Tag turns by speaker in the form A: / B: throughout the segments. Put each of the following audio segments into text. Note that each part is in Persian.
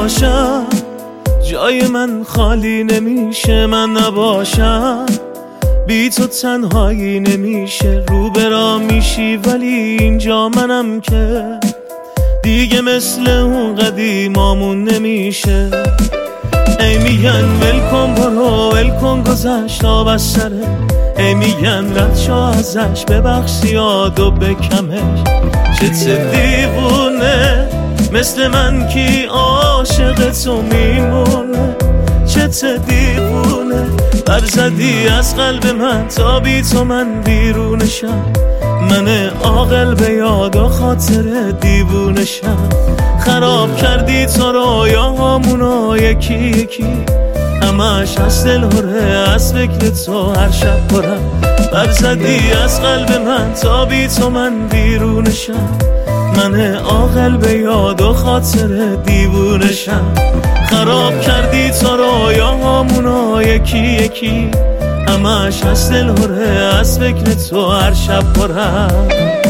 A: باشم جای من خالی نمیشه، من نباشم بی تو تنهایی نمیشه. رو برا میشی ولی اینجا منم که دیگه مثل اون قدیمامون نمیشه. ای میگن ولکن برو ولکن گذشت آب از سره، ای میگن رد شو ازش ببخش یادو بکمش. چه دیوونه مثل من کی عاشق تو میمونه، چه دیوونه برزدی از قلب من تا بی تو من بیرونشم. من عاقل به یاد و خاطر دیوونشم. خراب کردی تو رویاهامونو یکی یکی، همش از دل هره از فکر تو هر شب پرم. برزدی از قلب من تا بی تو من بیرونشم. من عاقل به یاد و خاطر دیوونشم. خراب کردی تو رویاهامونو یکی یکی، همش از دل هره از فکر تو هر شب پرم.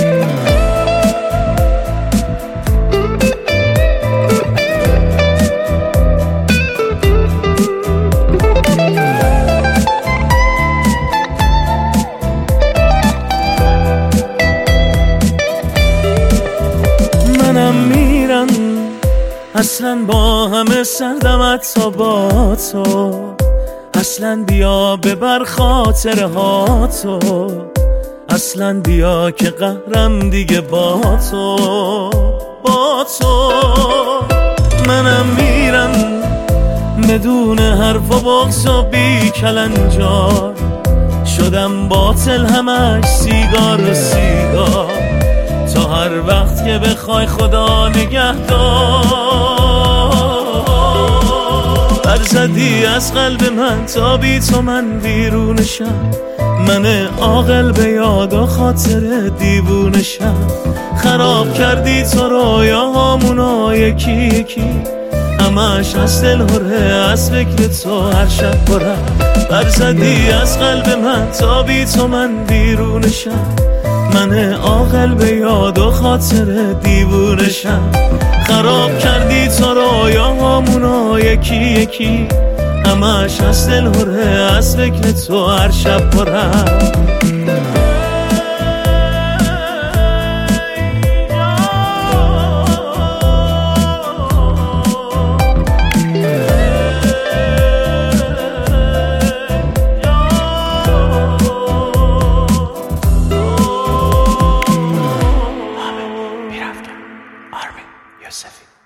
A: منم میرم اصلا با همه سردم حتی با تو، اصلا بیا ببر خاطره ها تو، اصلا بیا که قهرم دیگه با تو با تو. منم میرم بدون حرف و بغض و بی کلنجار، شدم باطل همش سیگار و سیگار. تا هر وقت که بخوای خدا نگهدار، برزدی از قلب من تا بی تو من بیرونشم. من عاقل به یاد و خاطر دیوونشم. خراب کردی تو رویاهامونو یکی یکی، همش از دل هره از فکر تو هر شب پرم. برزدی از قلب من تا بی تو من بیرونشم. من عاقل به یاد و خاطر دیوونشم. خراب کردی تو رویاهامونو یکی یکی، همش از دل هره از فکر تو هر شب پرم.
B: Armin Yousefi.